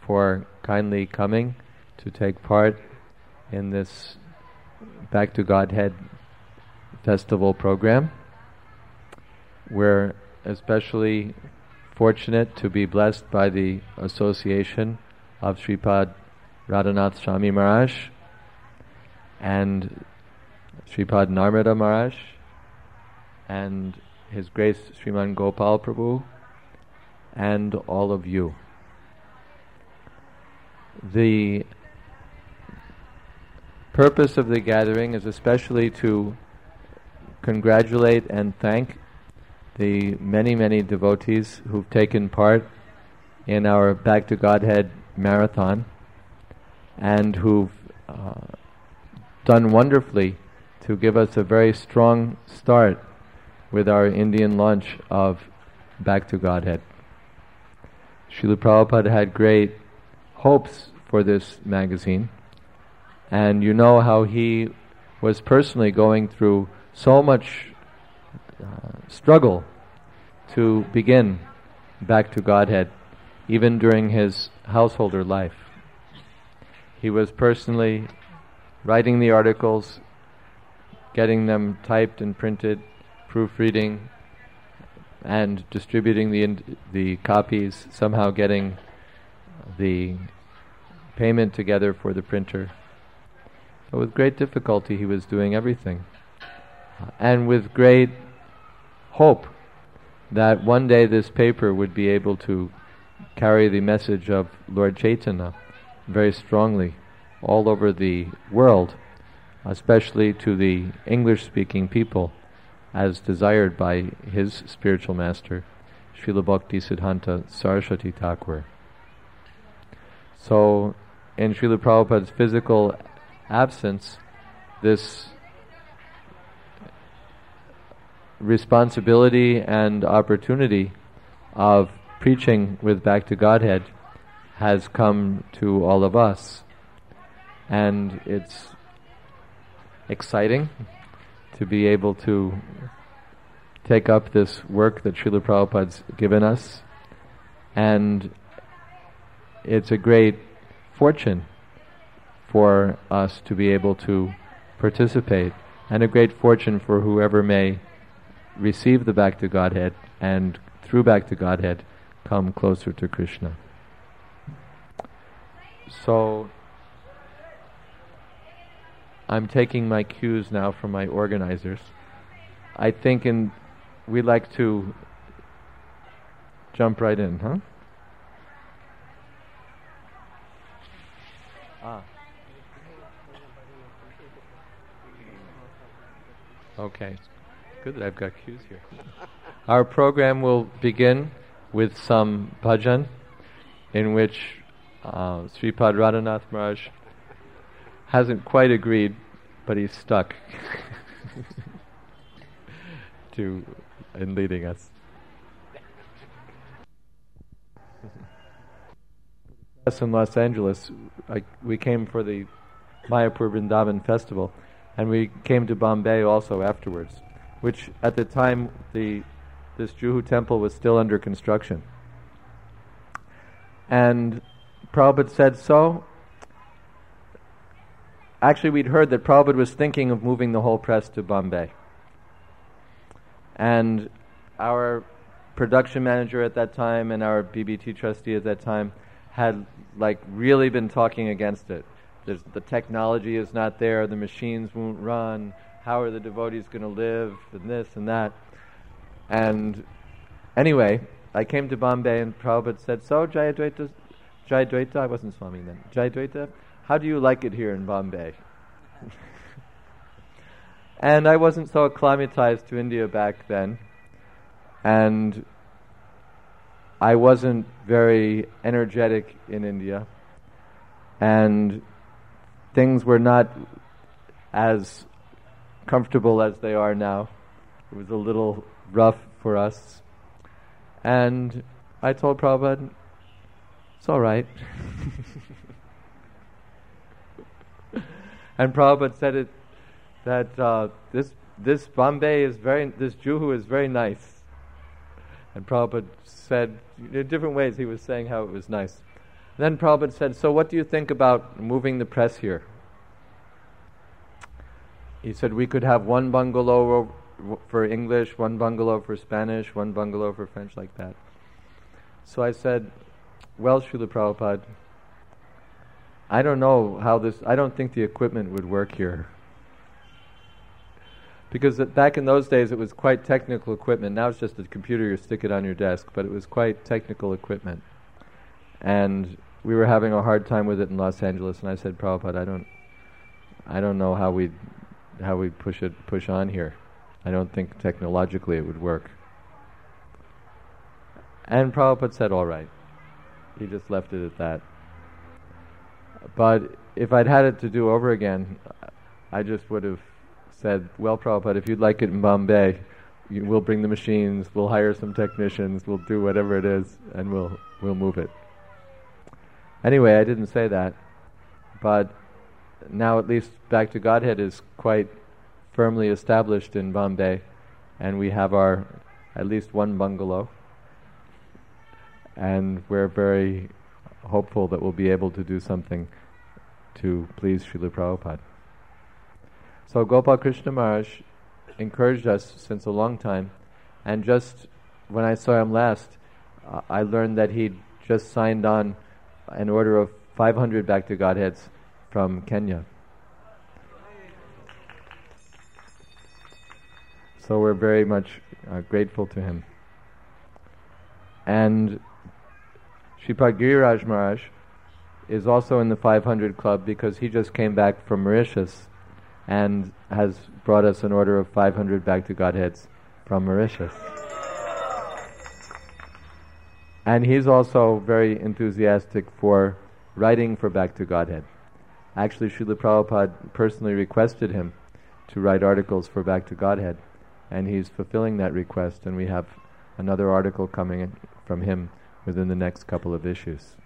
for kindly coming to take part in this Back to Godhead festival program. We're especially fortunate to be blessed by the association of Sripad Radhanath Swami Maharaj and Sripad Narmada Maharaj and His Grace Sriman Gopal Prabhu and all of you. The purpose of the gathering is especially to congratulate and thank the many, many devotees who've taken part in our Back to Godhead marathon and who've done wonderfully to give us a very strong start with our Indian launch of Back to Godhead. Srila Prabhupada had great hopes for this magazine, and you know how he was personally going through so much struggle to begin Back to Godhead, even during his householder life. He was personally writing the articles, getting them typed and printed, proofreading, and distributing the copies, somehow getting the payment together for the printer. So with great difficulty he was doing everything. And with great hope that one day this paper would be able to carry the message of Lord Chaitanya very strongly all over the world, especially to the English-speaking people, as desired by his spiritual master, Srila Bhakti Siddhanta Saraswati Thakur. So, in Srila Prabhupada's physical absence, this responsibility and opportunity of preaching with Back to Godhead has come to all of us. And it's exciting to be able to take up this work that Srila Prabhupada's given us. And it's a great fortune for us to be able to participate, and a great fortune for whoever may receive the Back to Godhead and through Back to Godhead come closer to Krishna. So I'm taking my cues now from my organizers. I think we'd like to jump right in, huh? Okay. Good that I've got cues here. Our program will begin with some bhajan, in which Sripad Radhanath Maharaj hasn't quite agreed, but he's stuck in leading us. In Los Angeles, we came for the Mayapur Vrindavan festival, and we came to Bombay also afterwards, which at the time this Juhu temple was still under construction. And Prabhupada said so. Actually, we'd heard that Prabhupada was thinking of moving the whole press to Bombay. And our production manager at that time and our BBT trustee at that time had really been talking against it. The technology is not there, the machines won't run, how are the devotees going to live, and this and that. And anyway, I came to Bombay and Prabhupada said, so Jayadvaita, I wasn't Swami then, Jayadvaita, how do you like it here in Bombay? And I wasn't so acclimatized to India back then, and I wasn't very energetic in India, and things were not as comfortable as they are now. It was a little rough for us. And I told Prabhupada, it's all right. And Prabhupada said that this Bombay is this Juhu is very nice. And Prabhupada said, in different ways he was saying how it was nice. Then Prabhupada said, so what do you think about moving the press here? He said we could have one bungalow for English, one bungalow for Spanish, one bungalow for French, like that. So I said, well, Srila Prabhupada, I don't know I don't think the equipment would work here. Because back in those days it was quite technical equipment. Now it's just a computer, you stick it on your desk, but it was quite technical equipment. And we were having a hard time with it in Los Angeles, and I said, Prabhupada, I don't know how we'd push on here. I don't think technologically it would work. And Prabhupada said, all right. He just left it at that. But if I'd had it to do over again, I just would have said, well, Prabhupada, if you'd like it in Bombay, we'll bring the machines, we'll hire some technicians, we'll do whatever it is, and we'll move it. Anyway, I didn't say that, but now at least Back to Godhead is quite firmly established in Bombay, and we have at least one bungalow, and we're very hopeful that we'll be able to do something to please Srila Prabhupada. So Gopal Krishna Maharaj encouraged us since a long time, and just when I saw him last, I learned that he'd just signed on an order of 500 Back to Godheads from Kenya. So we're very much grateful to him. And Shripad Giriraj Maharaj is also in the 500 club because he just came back from Mauritius and has brought us an order of 500 Back to Godheads from Mauritius. And he's also very enthusiastic for writing for Back to Godhead. Actually, Srila Prabhupada personally requested him to write articles for Back to Godhead, and he's fulfilling that request, and we have another article coming in from him within the next couple of issues.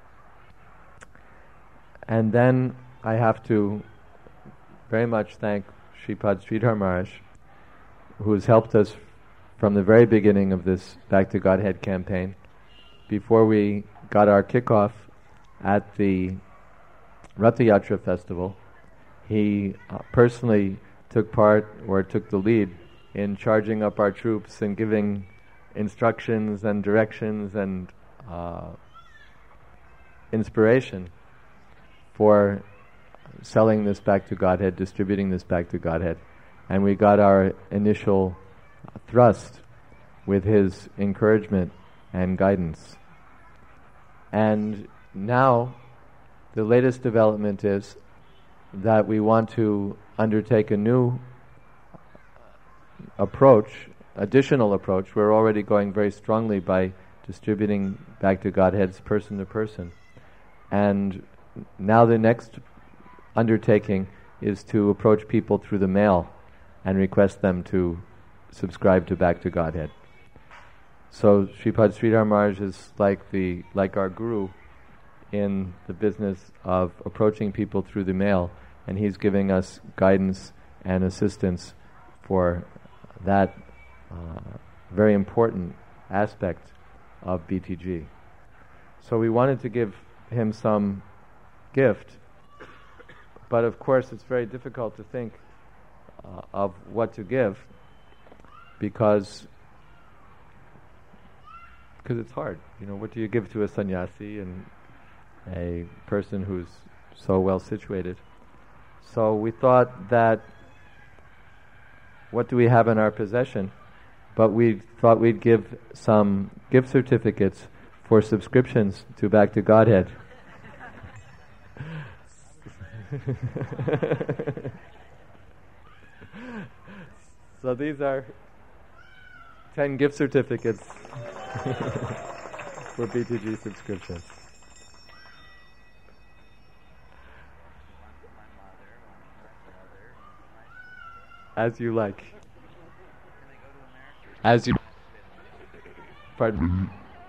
And then I have to very much thank Shripad Sridhar Maharaj, who has helped us from the very beginning of this Back to Godhead campaign. Before we got our kickoff at the Ratha Yatra festival, he personally took the lead in charging up our troops and giving instructions and directions and inspiration for selling this Back to Godhead, distributing this Back to Godhead. And we got our initial thrust with his encouragement and guidance. And now the latest development is that we want to undertake a new approach, additional approach. We're already going very strongly by distributing Back to Godheads person to person. And now the next undertaking is to approach people through the mail and request them to subscribe to Back to Godhead. So Shripad Sridhar Maharaj is like our guru in the business of approaching people through the mail, and he's giving us guidance and assistance for that very important aspect of BTG. So we wanted to give him some gift, but of course it's very difficult to think of what to give because it's hard. What do you give to a sannyasi and a person who's so well situated? So we thought that what do we have in our possession? But we thought we'd give some gift certificates for subscriptions to Back to Godhead. So these are 10 gift certificates for BTG subscriptions. As you like. As you... Pardon.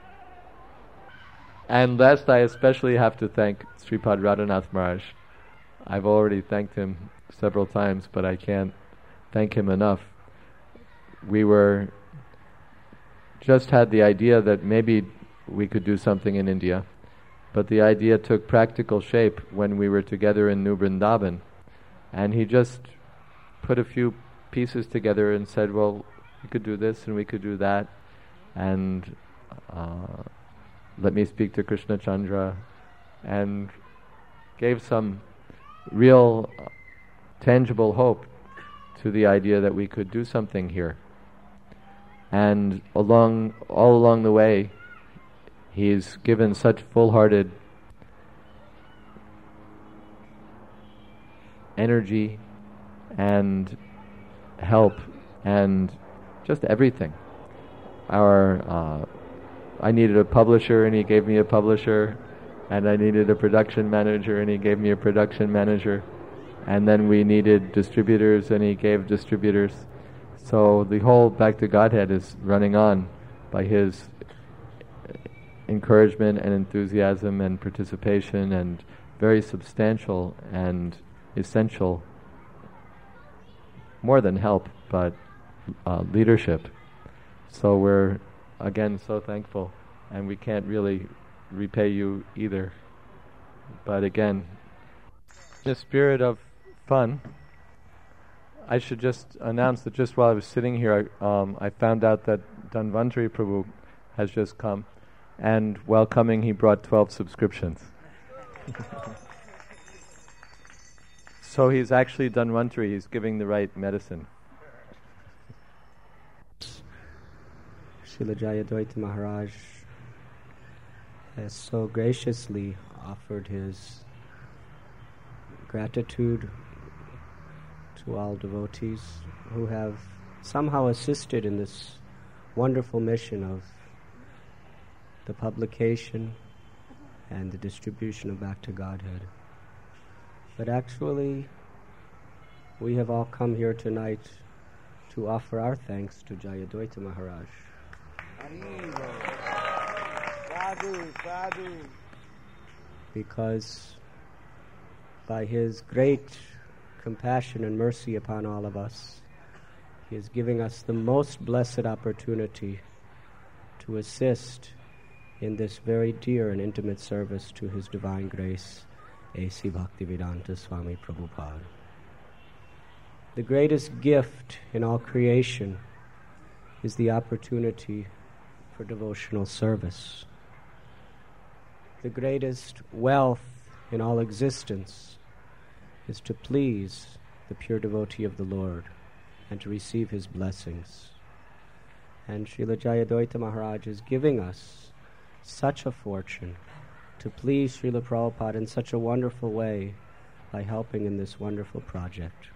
And last, I especially have to thank Sripad Radhanath Maharaj. I've already thanked him several times, but I can't thank him enough. We just had the idea that maybe we could do something in India, but the idea took practical shape when we were together in New Vrindavan. And he just put a few pieces together and said, well, we could do this and we could do that. And let me speak to Krishna Chandra. And gave some real tangible hope to the idea that we could do something here. And all along the way, he's given such full-hearted energy and help and just everything. I needed a publisher and he gave me a publisher, and I needed a production manager and he gave me a production manager, and then we needed distributors and he gave distributors. So the whole Back to Godhead is running on by his encouragement and enthusiasm and participation and very substantial and essential, more than help, but leadership. So we're, again, so thankful, and we can't really repay you either. But again, in the spirit of fun, I should just announce that just while I was sitting here, I found out that Dhanvantari Prabhu has just come, and while coming he brought 12 subscriptions. So he's actually Dhanvantari, he's giving the right medicine. Srila Jayadvaita Maharaj has so graciously offered his gratitude to all devotees who have somehow assisted in this wonderful mission of the publication and the distribution of Back to Godhead. But actually, we have all come here tonight to offer our thanks to Jayadvaita Maharaj. Sadhu, sadhu. Because by his great compassion and mercy upon all of us, he is giving us the most blessed opportunity to assist in this very dear and intimate service to His Divine Grace, A.C. Bhaktivedanta Swami Prabhupada. The greatest gift in all creation is the opportunity for devotional service. The greatest wealth in all existence is to please the pure devotee of the Lord and to receive His blessings. And Srila Jayadvaita Maharaj is giving us such a fortune to please Srila Prabhupada in such a wonderful way by helping in this wonderful project.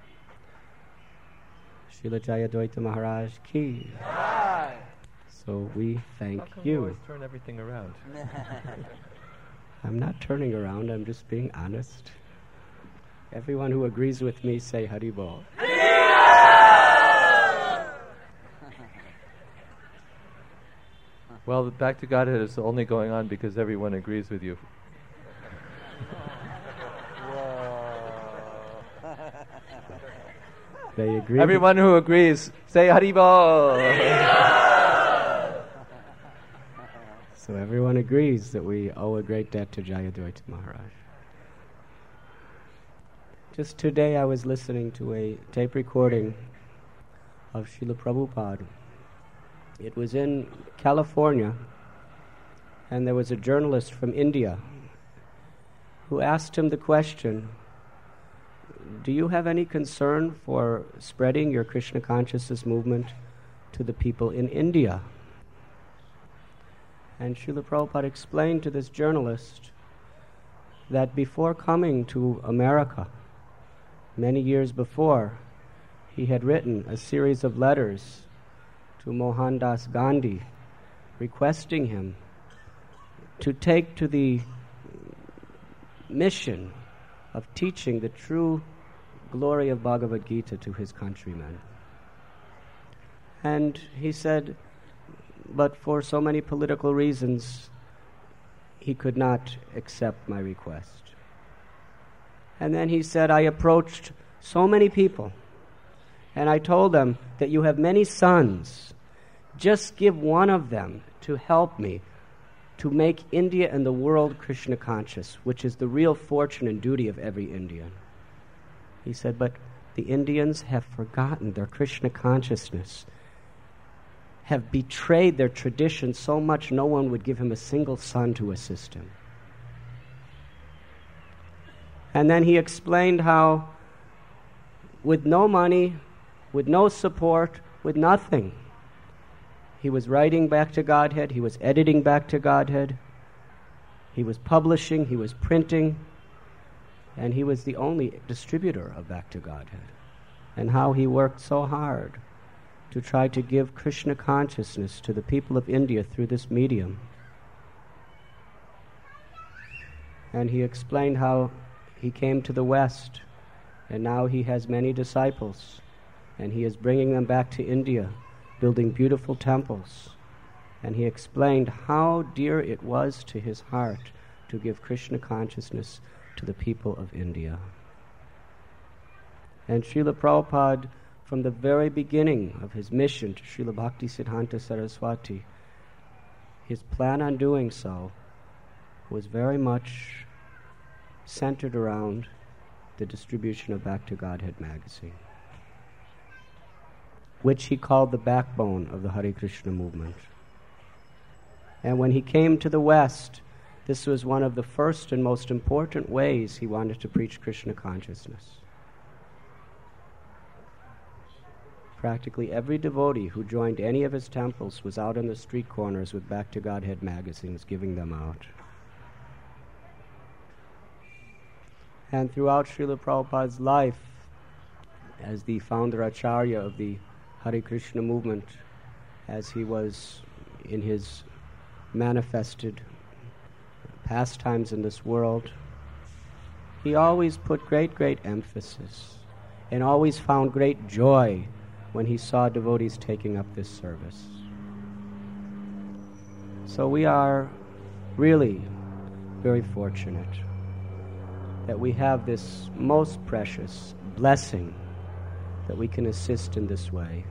Srila Jayadvaita Maharaj ki. So we thank you. You always turn everything around. I'm not turning around, I'm just being honest. Everyone who agrees with me say Hari Bol. Well, the Back to Godhead is only going on because everyone agrees with you. They agree. Everyone who agrees, say Hari Bol. So everyone agrees that we owe a great debt to Jayadvaita Maharaj. Just today I was listening to a tape recording of Srila Prabhupada. It was in California, and there was a journalist from India who asked him the question, do you have any concern for spreading your Krishna consciousness movement to the people in India? And Srila Prabhupada explained to this journalist that before coming to America, many years before, he had written a series of letters to Mohandas Gandhi requesting him to take to the mission of teaching the true glory of Bhagavad Gita to his countrymen. And he said, but for so many political reasons, he could not accept my request. And then he said, I approached so many people, and I told them that you have many sons. Just give one of them to help me to make India and the world Krishna conscious, which is the real fortune and duty of every Indian. He said, but the Indians have forgotten their Krishna consciousness, have betrayed their tradition so much no one would give him a single son to assist him. And then he explained how with no money, with no support, with nothing, he was writing back to Godhead, he was editing back to Godhead, he was publishing, he was printing, and he was the only distributor of Back to Godhead. And how he worked so hard to try to give Krishna consciousness to the people of India through this medium. And he explained how he came to the West, and now he has many disciples, and he is bringing them back to India, building beautiful temples. And he explained how dear it was to his heart to give Krishna consciousness to the people of India. And Srila Prabhupada, from the very beginning of his mission to Srila Bhaktisiddhanta Saraswati, his plan on doing so was very much centered around the distribution of Back to Godhead magazine, which he called the backbone of the Hare Krishna movement. And when he came to the West, this was one of the first and most important ways he wanted to preach Krishna consciousness. Practically every devotee who joined any of his temples was out on the street corners with Back to Godhead magazines, giving them out. And throughout Srila Prabhupada's life, as the founder Acharya of the Hare Krishna movement, as he was in his manifested pastimes in this world, he always put great emphasis and always found great joy when he saw devotees taking up this service. So we are really very fortunate that we have this most precious blessing that we can assist in this way.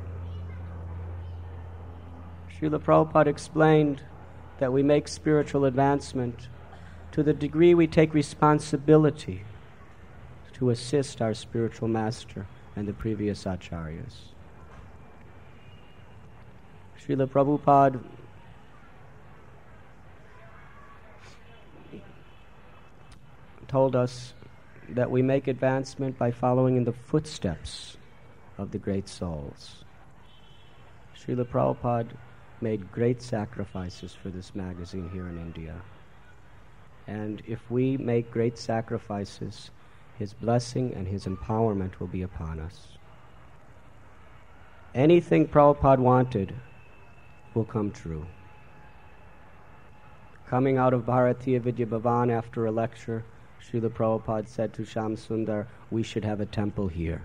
Srila Prabhupada explained that we make spiritual advancement to the degree we take responsibility to assist our spiritual master and the previous acharyas. Srila Prabhupada told us that we make advancement by following in the footsteps of the great souls. Srila Prabhupada made great sacrifices for this magazine here in India. And if we make great sacrifices, his blessing and his empowerment will be upon us. Anything Prabhupada wanted will come true. Coming out of Bharatiya Vidya Bhavan after a lecture, Srila Prabhupada said to Shyam Sundar, we should have a temple here.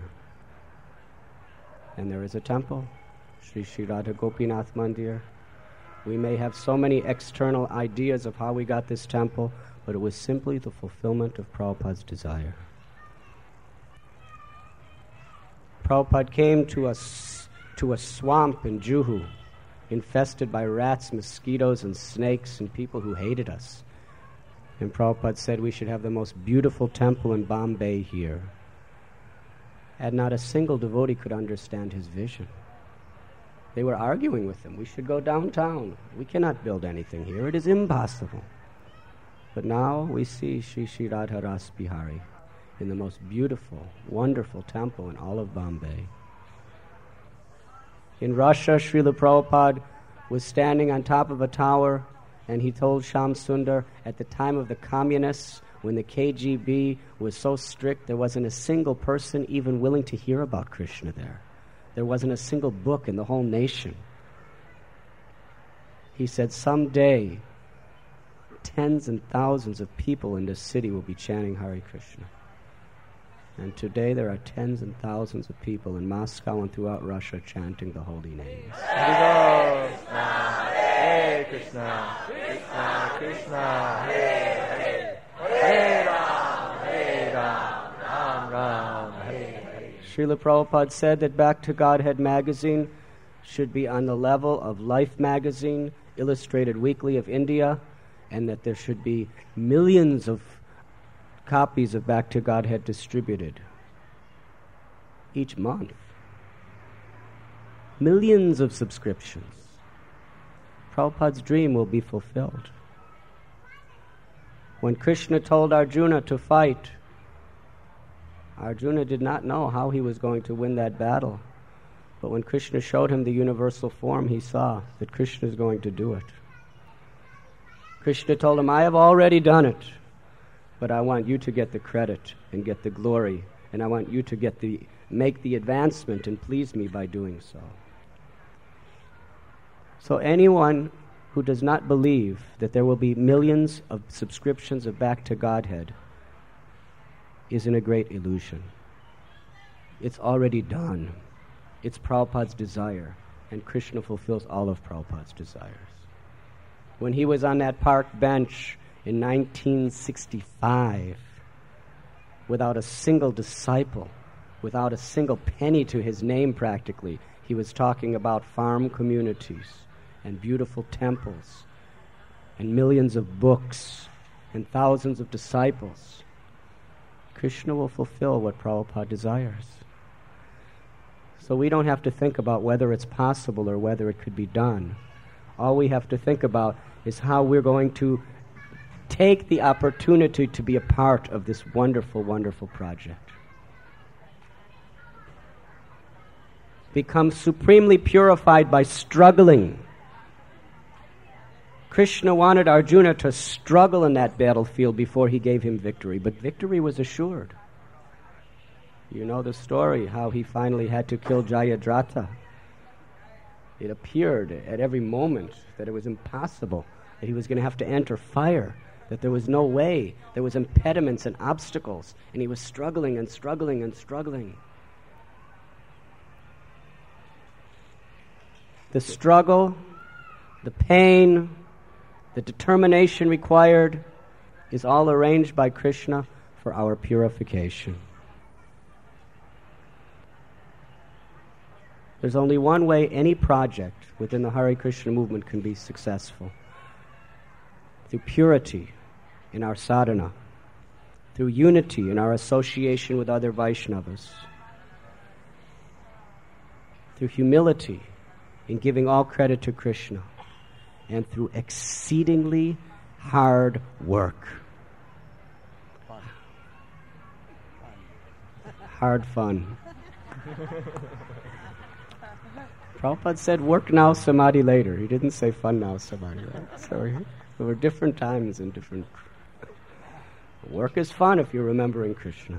And there is a temple, Sri Radha Gopinath Mandir. We may have so many external ideas of how we got this temple, but it was simply the fulfillment of Prabhupada's desire. Prabhupada came to a swamp in Juhu, infested by rats, mosquitoes, and snakes, and people who hated us. And Prabhupada said we should have the most beautiful temple in Bombay here. And not a single devotee could understand his vision. They were arguing with him. We should go downtown. We cannot build anything here. It is impossible. But now we see Shri Radha Ras Bihari in the most beautiful, wonderful temple in all of Bombay. In Russia, Srila Prabhupada was standing on top of a tower, and he told Shyam Sundar, at the time of the communists, when the KGB was so strict, there wasn't a single person even willing to hear about Krishna there. There wasn't a single book in the whole nation. He said, someday, tens and thousands of people in this city will be chanting Hare Krishna. And today there are tens and thousands of people in Moscow and throughout Russia chanting the holy names. Hare Krishna, Hare Krishna, Krishna Krishna, Hare Hare, Hare Ram, Ram Ram, Hare Hare. Srila Prabhupada said that Back to Godhead magazine should be on the level of Life magazine, Illustrated Weekly of India, and that there should be millions of copies of Back to Godhead distributed each month. Millions of subscriptions. Prabhupada's dream will be fulfilled. When Krishna told Arjuna to fight, Arjuna did not know how he was going to win that battle. But when Krishna showed him the universal form, he saw that Krishna is going to do it. Krishna told him, I have already done it, but I want you to get the credit and get the glory, and I want you to make the advancement and please me by doing so. So anyone who does not believe that there will be millions of subscriptions of Back to Godhead is in a great illusion. It's already done. It's Prabhupada's desire, and Krishna fulfills all of Prabhupada's desires. When he was on that park bench in 1965, without a single disciple, without a single penny to his name practically, he was talking about farm communities and beautiful temples and millions of books and thousands of disciples. Krishna will fulfill what Prabhupada desires. So we don't have to think about whether it's possible or whether it could be done. All we have to think about is how we're going to take the opportunity to be a part of this wonderful, wonderful project. Become supremely purified by struggling. Krishna wanted Arjuna to struggle in that battlefield before he gave him victory, but victory was assured. You know the story, how he finally had to kill Jayadratha. It appeared at every moment that it was impossible, that he was going to have to enter fire, that there was no way, there was impediments and obstacles, and he was struggling and struggling and struggling. The struggle, the pain, the determination required is all arranged by Krishna for our purification. There's only one way any project within the Hare Krishna movement can be successful. Through purity in our sadhana, through unity in our association with other Vaishnavas, through humility in giving all credit to Krishna, and through exceedingly hard work. Hard fun. Prabhupada said, work now, samadhi later. He didn't say fun now, samadhi later. So there were different times and different... Work is fun if you're remembering Krishna.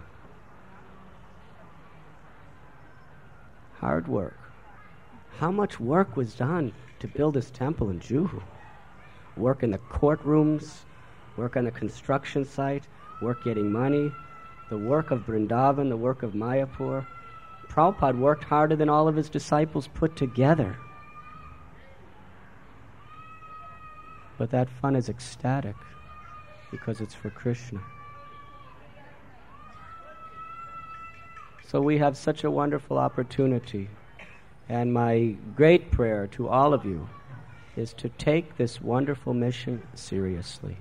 Hard work. How much work was done to build this temple in Juhu? Work in the courtrooms, work on the construction site, work getting money, the work of Vrindavan, the work of Mayapur. Prabhupada worked harder than all of his disciples put together. But that fun is ecstatic because it's for Krishna. So we have such a wonderful opportunity. And my great prayer to all of you is to take this wonderful mission seriously.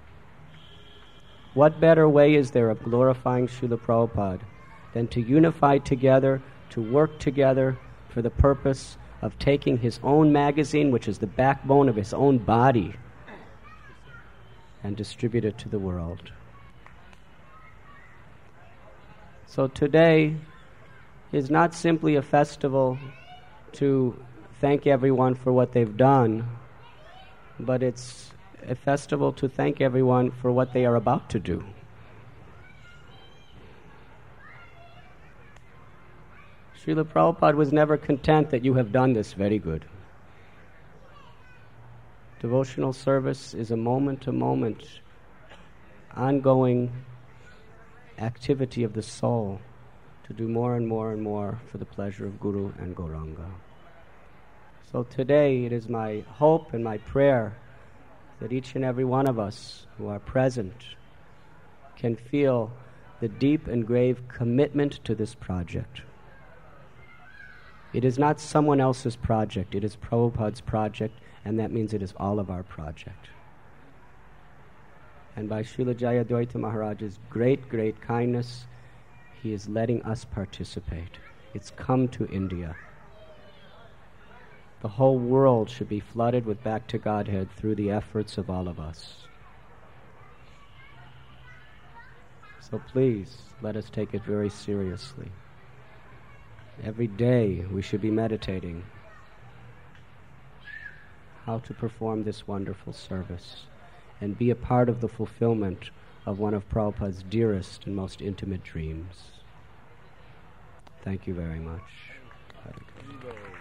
What better way is there of glorifying Srila Prabhupada than to unify together, to work together for the purpose of taking his own magazine, which is the backbone of his own body, and distribute it to the world. So today is not simply a festival to thank everyone for what they've done, but it's a festival to thank everyone for what they are about to do. Srila Prabhupada was never content that you have done this very good. Devotional service is a moment-to-moment, ongoing activity of the soul to do more and more and more for the pleasure of Guru and Gauranga. So today it is my hope and my prayer that each and every one of us who are present can feel the deep and grave commitment to this project. It is not someone else's project, it is Prabhupada's project, and that means it is all of our project. And by Srila Jayadvaita Maharaj's great, great kindness, he is letting us participate. It's come to India. The whole world should be flooded with back to Godhead through the efforts of all of us. So please, let us take it very seriously. Every day we should be meditating how to perform this wonderful service and be a part of the fulfillment of one of Prabhupada's dearest and most intimate dreams. Thank you very much.